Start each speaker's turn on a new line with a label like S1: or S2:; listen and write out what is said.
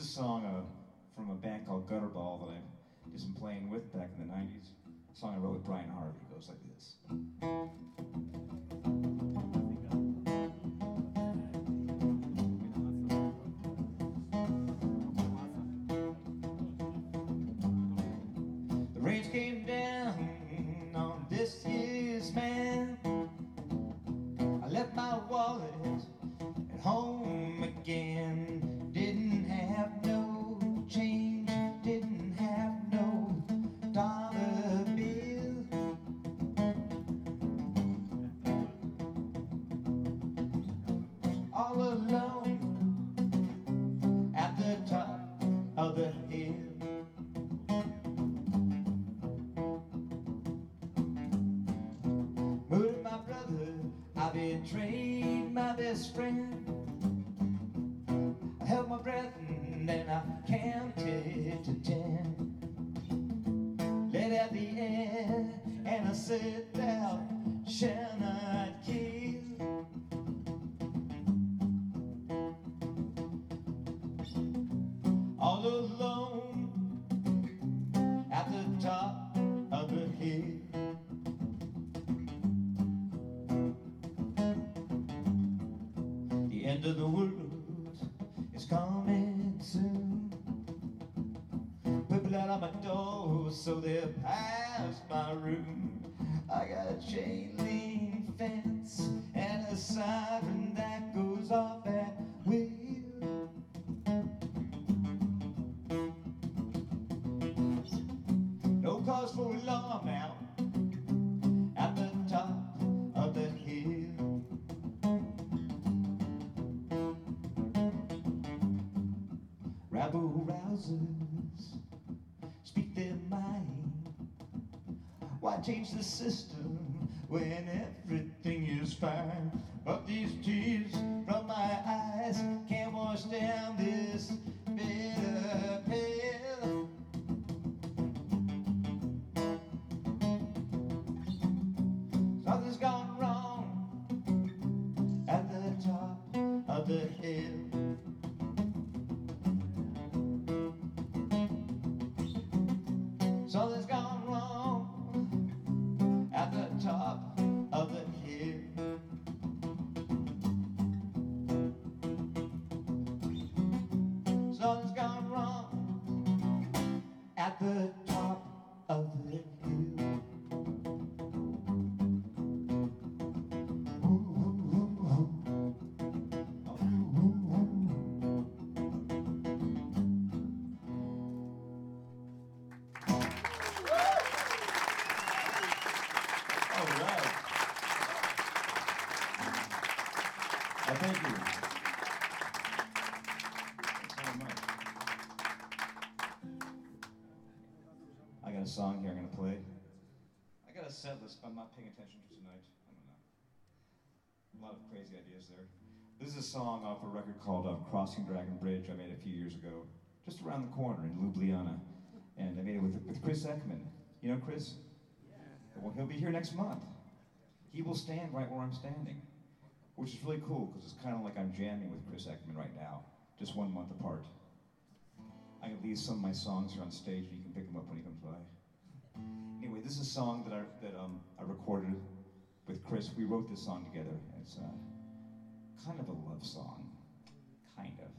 S1: song from a band called Gutterball that I did some playing with back in the 90s. A song I wrote with Brian Harvey. It goes like this. The rains came down on this year's man. I left my wallet at home again. Didn't have no change, didn't have no dollar bill. All alone at the top of the hill. Murdered my brother, I betrayed my best friend. I held my breath and then I counted to 10. Let out the air and I said thou shall not kill. All alone at the top of the hill. The end of the world is coming soon. People out on my door, so they're past my room. I got a chain link fence and a siren that goes off at will. No cause for alarm now at the top of the hill. Rabble-rousers speak their mind. Why change the system when everything is fine? But these tears from my eyes can't wash down this bitter pill. Something's gone wrong at the top of the hill. Something's gone wrong at the top of the hill. Something's gone wrong at the top of the hill. All right. Well, thank you. Thanks very much. I got a song here I'm going to play. I got a set list, but I'm not paying attention to tonight. I don't know. A lot of crazy ideas there. This is a song off a record called Crossing Dragon Bridge I made a few years ago, just around the corner in Ljubljana. And I made it with Chris Ekman. You know Chris? Well, he'll be here next month. He will stand right where I'm standing, which is really cool because it's kind of like I'm jamming with Chris Ekman right now, just 1 month apart. I can leave some of my songs here on stage and you can pick them up when he comes by. Anyway, this is a song that I recorded with Chris. We wrote this song together. It's kind of a love song, kind of.